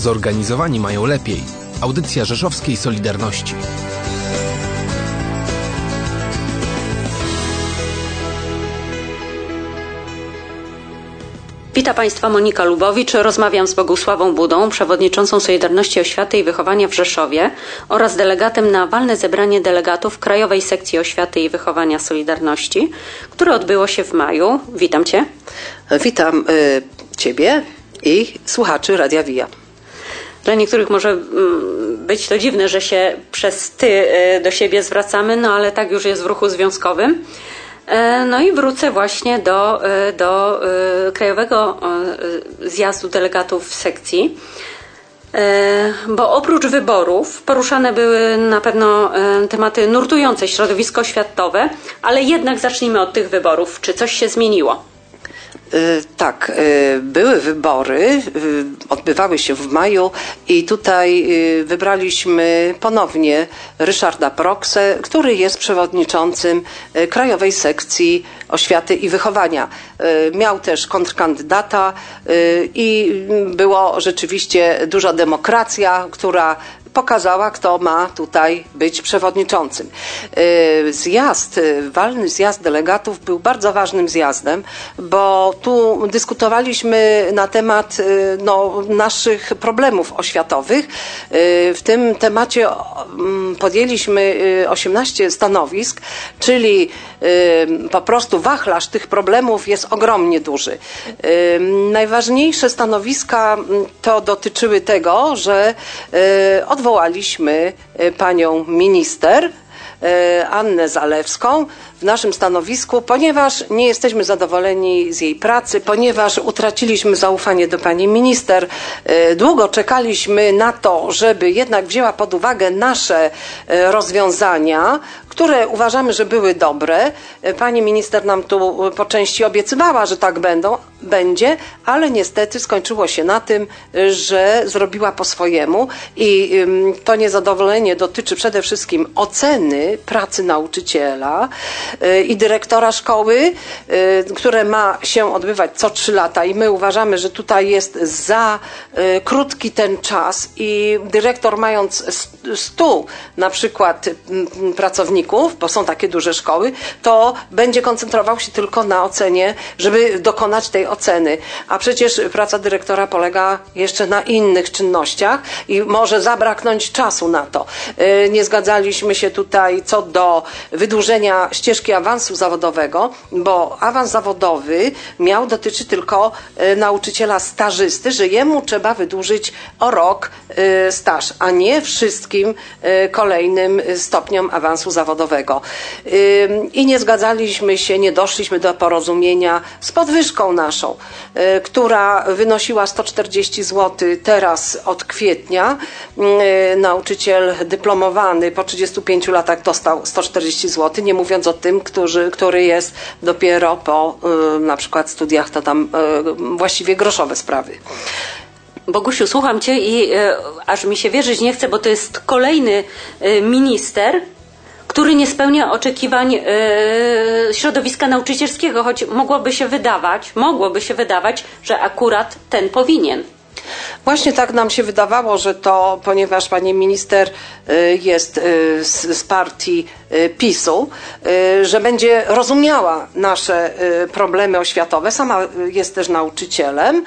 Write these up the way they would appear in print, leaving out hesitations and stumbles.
zorganizowani mają lepiej. Audycja rzeszowskiej Solidarności. Witam Państwa, Monika Lubowicz. Rozmawiam z Bogusławą Budą, przewodniczącą Solidarności Oświaty i Wychowania w Rzeszowie oraz delegatem na walne zebranie delegatów Krajowej Sekcji Oświaty i Wychowania Solidarności, które odbyło się w maju. Witam Cię. Witam Ciebie i słuchaczy Radia Via. Dla niektórych może być to dziwne, że się przez ty do siebie zwracamy, no ale tak już jest w ruchu związkowym. No i wrócę właśnie do Krajowego Zjazdu Delegatów Sekcji, bo oprócz wyborów poruszane były na pewno tematy nurtujące środowisko oświatowe, ale jednak zacznijmy od tych wyborów. Czy coś się zmieniło? Tak, były wybory, odbywały się w maju i tutaj wybraliśmy ponownie Ryszarda Proksę, który jest przewodniczącym Krajowej Sekcji Oświaty i Wychowania. Miał też kontrkandydata i było rzeczywiście duża demokracja, która pokazała, kto ma tutaj być przewodniczącym. Walny zjazd delegatów był bardzo ważnym zjazdem, bo tu dyskutowaliśmy na temat naszych problemów oświatowych. W tym temacie podjęliśmy 18 stanowisk, czyli po prostu wachlarz tych problemów jest ogromnie duży. Najważniejsze stanowiska to dotyczyły tego, że odwołaliśmy panią minister Annę Zalewską w naszym stanowisku, ponieważ nie jesteśmy zadowoleni z jej pracy, ponieważ utraciliśmy zaufanie do pani minister. Długo czekaliśmy na to, żeby jednak wzięła pod uwagę nasze rozwiązania, które uważamy, że były dobre. Pani minister nam tu po części obiecywała, że tak będzie, ale niestety skończyło się na tym, że zrobiła po swojemu i to niezadowolenie dotyczy przede wszystkim oceny pracy nauczyciela i dyrektora szkoły, które ma się odbywać co 3 lata i my uważamy, że tutaj jest za krótki ten czas i dyrektor mając 100 na przykład pracowników, bo są takie duże szkoły, to będzie koncentrował się tylko na ocenie, żeby dokonać tej oceny. A przecież praca dyrektora polega jeszcze na innych czynnościach i może zabraknąć czasu na to. Nie zgadzaliśmy się tutaj co do wydłużenia ścieżki awansu zawodowego, bo awans zawodowy miał dotyczyć tylko nauczyciela stażysty, że jemu trzeba wydłużyć o rok staż, a nie wszystkim kolejnym stopniom awansu zawodowego. I nie zgadzaliśmy się, nie doszliśmy do porozumienia z podwyżką naszą, która wynosiła 140 zł teraz od kwietnia. Nauczyciel dyplomowany po 35 latach dostał 140 zł, nie mówiąc o tym, który jest dopiero po na przykład studiach, to tam właściwie groszowe sprawy. Bogusiu, słucham Cię i aż mi się wierzyć nie chce, bo to jest kolejny minister, który nie spełnia oczekiwań środowiska nauczycielskiego, choć mogłoby się wydawać, że akurat ten powinien. Właśnie tak nam się wydawało, że to, ponieważ pani minister jest z partii PiS-u, że będzie rozumiała nasze problemy oświatowe. Sama jest też nauczycielem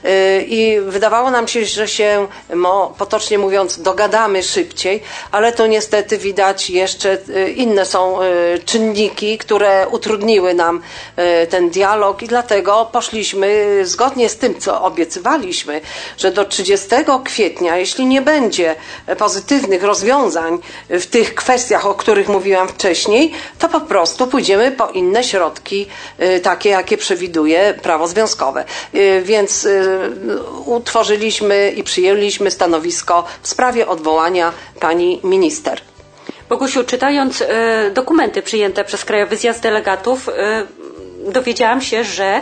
i wydawało nam się, że się, potocznie mówiąc, dogadamy szybciej, ale to niestety widać jeszcze inne są czynniki, które utrudniły nam ten dialog i dlatego poszliśmy zgodnie z tym, co obiecywaliśmy, że do 30 kwietnia, jeśli nie będzie pozytywnych rozwiązań w tych kwestiach, o których mówiłam wcześniej, to po prostu pójdziemy po inne środki, takie jakie przewiduje prawo związkowe. Więc utworzyliśmy i przyjęliśmy stanowisko w sprawie odwołania pani minister. Bogusiu, czytając dokumenty przyjęte przez Krajowy Zjazd Delegatów, dowiedziałam się, że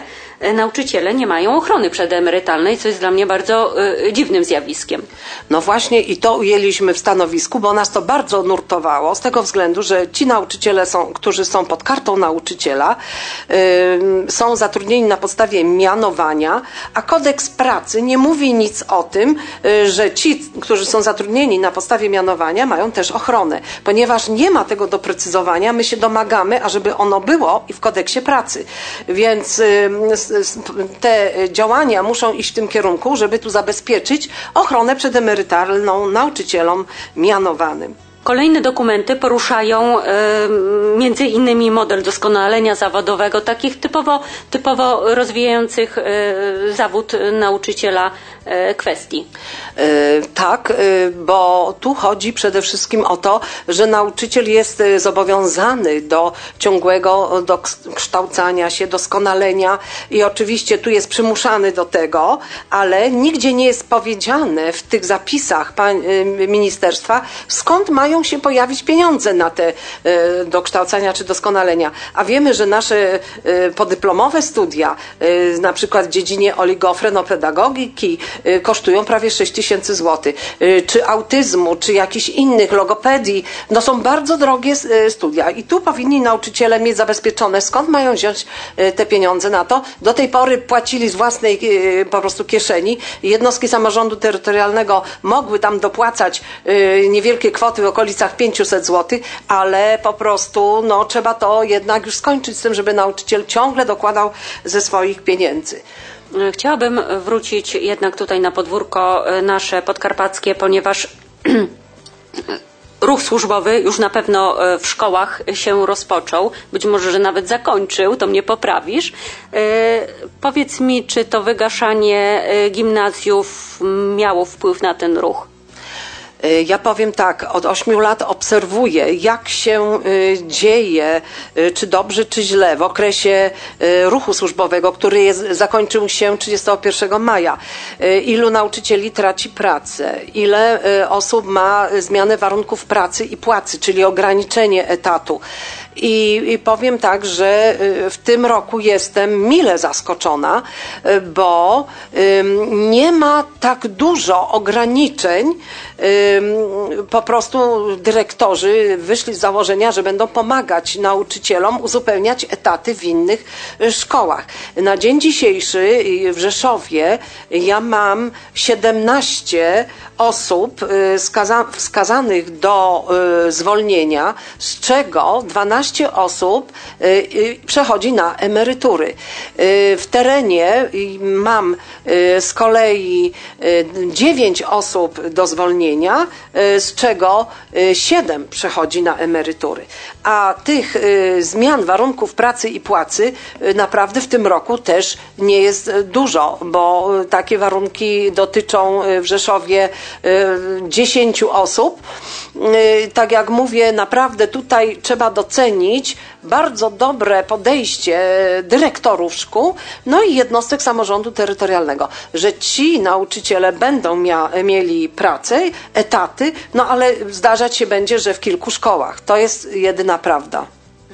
nauczyciele nie mają ochrony przedemerytalnej, co jest dla mnie bardzo dziwnym zjawiskiem. No właśnie i to ujęliśmy w stanowisku, bo nas to bardzo nurtowało z tego względu, że ci nauczyciele, którzy są pod kartą nauczyciela, są zatrudnieni na podstawie mianowania, a kodeks pracy nie mówi nic o tym, że ci, którzy są zatrudnieni na podstawie mianowania, mają też ochronę. Ponieważ nie ma tego doprecyzowania, my się domagamy, ażeby ono było i w kodeksie pracy. Więc te działania muszą iść w tym kierunku, żeby tu zabezpieczyć ochronę przedemerytalną nauczycielom mianowanym. Kolejne dokumenty poruszają między innymi model doskonalenia zawodowego, takich typowo rozwijających zawód nauczyciela kwestii. Tak, bo tu chodzi przede wszystkim o to, że nauczyciel jest zobowiązany do ciągłego kształcania się, doskonalenia i oczywiście tu jest przymuszany do tego, ale nigdzie nie jest powiedziane w tych zapisach ministerstwa, skąd mają się pojawić pieniądze na te dokształcania czy doskonalenia. A wiemy, że nasze podyplomowe studia, na przykład w dziedzinie oligofrenopedagogiki, kosztują prawie 6 000 złotych. Czy autyzmu, czy jakichś innych, logopedii, no są bardzo drogie studia. I tu powinni nauczyciele mieć zabezpieczone, skąd mają wziąć te pieniądze na to. Do tej pory płacili z własnej po prostu kieszeni. Jednostki samorządu terytorialnego mogły tam dopłacać niewielkie kwoty w okolicach 500 zł, ale po prostu no, trzeba to jednak już skończyć z tym, żeby nauczyciel ciągle dokładał ze swoich pieniędzy. Chciałabym wrócić jednak tutaj na podwórko nasze podkarpackie, ponieważ ruch służbowy już na pewno w szkołach się rozpoczął, być może, że nawet zakończył, to mnie poprawisz. Powiedz mi, czy to wygaszanie gimnazjów miało wpływ na ten ruch? Ja powiem tak, od 8 lat obserwuję, jak się dzieje, czy dobrze, czy źle, w okresie ruchu służbowego, który zakończył się 31 maja. Ilu nauczycieli traci pracę, ile osób ma zmianę warunków pracy i płacy, czyli ograniczenie etatu. I powiem tak, że w tym roku jestem mile zaskoczona, bo nie ma tak dużo ograniczeń. Po prostu dyrektorzy wyszli z założenia, że będą pomagać nauczycielom uzupełniać etaty w innych szkołach. Na dzień dzisiejszy w Rzeszowie ja mam 17 osób wskazanych do zwolnienia, z czego 12 osób przechodzi na emerytury. W terenie mam z kolei 9 osób do zwolnienia, z czego 7 przechodzi na emerytury. A tych zmian warunków pracy i płacy naprawdę w tym roku też nie jest dużo, bo takie warunki dotyczą w Rzeszowie 10 osób. Tak jak mówię, naprawdę tutaj trzeba docenić bardzo dobre podejście dyrektorów szkół, no i jednostek samorządu terytorialnego, że ci nauczyciele będą mieli pracę, etaty, no ale zdarzać się będzie, że w kilku szkołach. To jest jedyna prawda.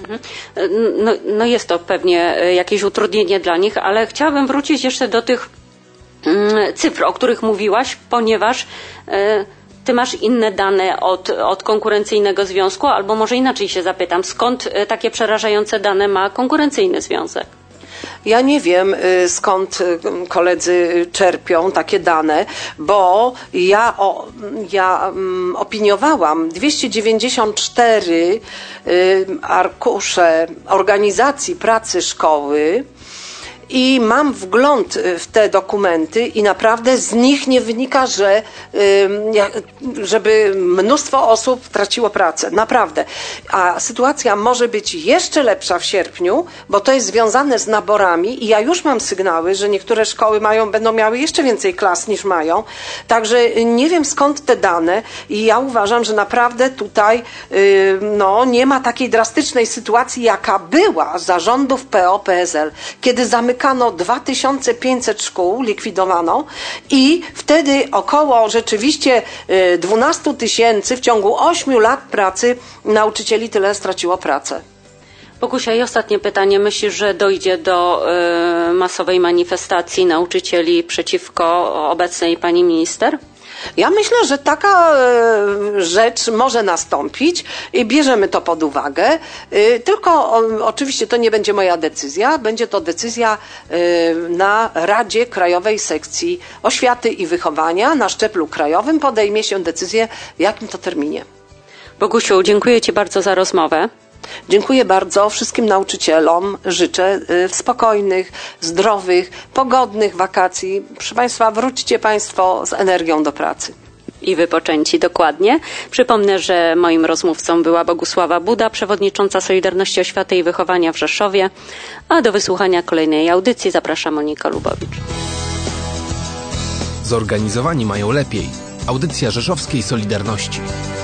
No jest to pewnie jakieś utrudnienie dla nich, ale chciałabym wrócić jeszcze do tych cyfr, o których mówiłaś, ponieważ ty masz inne dane od konkurencyjnego związku, albo może inaczej się zapytam, skąd takie przerażające dane ma konkurencyjny związek? Ja nie wiem, skąd koledzy czerpią takie dane, bo ja opiniowałam 294 arkusze organizacji pracy szkoły i mam wgląd w te dokumenty i naprawdę z nich nie wynika, żeby mnóstwo osób traciło pracę. Naprawdę. A sytuacja może być jeszcze lepsza w sierpniu, bo to jest związane z naborami i ja już mam sygnały, że niektóre szkoły będą miały jeszcze więcej klas niż mają. Także nie wiem skąd te dane i ja uważam, że naprawdę tutaj nie ma takiej drastycznej sytuacji, jaka była za rządów PO-PSL, kiedy zamykano 2500 szkół, likwidowano i wtedy około rzeczywiście 12 000 w ciągu 8 lat pracy nauczycieli tyle straciło pracę. Bogusia, i ostatnie pytanie. Myślisz, że dojdzie do masowej manifestacji nauczycieli przeciwko obecnej pani minister? Ja myślę, że taka rzecz może nastąpić i bierzemy to pod uwagę. Tylko oczywiście to nie będzie moja decyzja, będzie to decyzja na Radzie Krajowej Sekcji Oświaty i Wychowania. Na szczeblu krajowym podejmie się decyzję, w jakim to terminie. Bogusiu, dziękuję Ci bardzo za rozmowę. Dziękuję bardzo wszystkim nauczycielom. Życzę spokojnych, zdrowych, pogodnych wakacji. Proszę Państwa, wróćcie Państwo z energią do pracy. I wypoczęci, dokładnie. Przypomnę, że moim rozmówcą była Bogusława Buda, przewodnicząca Solidarności Oświaty i Wychowania w Rzeszowie, a do wysłuchania kolejnej audycji zaprasza Monika Lubowicz. Zorganizowani mają lepiej. Audycja Rzeszowskiej Solidarności.